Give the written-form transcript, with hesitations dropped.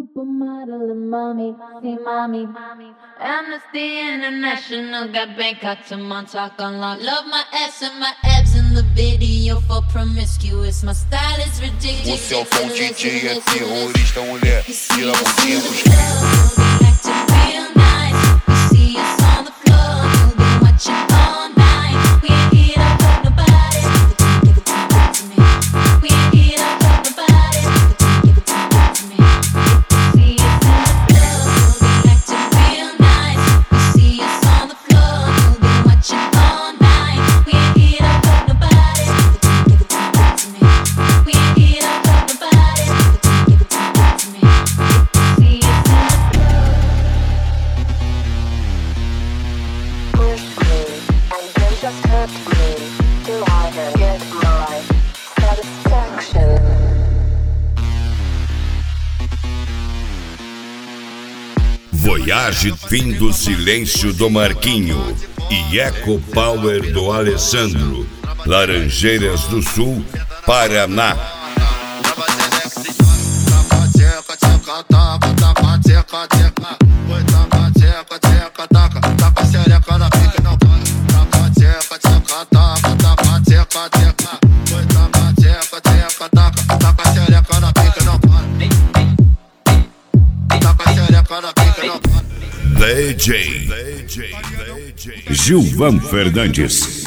Supermodel and mommy, see mommy. Amnesty International got Bangkok to Montauk unlocked. Love my ass and my abs in the video for promiscuous. My style is ridiculous. Você é o bom DJ, é terrorista, mulher. Tira a bundinha dos Voyage, fim do silêncio do Marquinho e Eco Power do Alessandro, Laranjeiras do Sul, Paraná. DJ Gilvan Fernandes.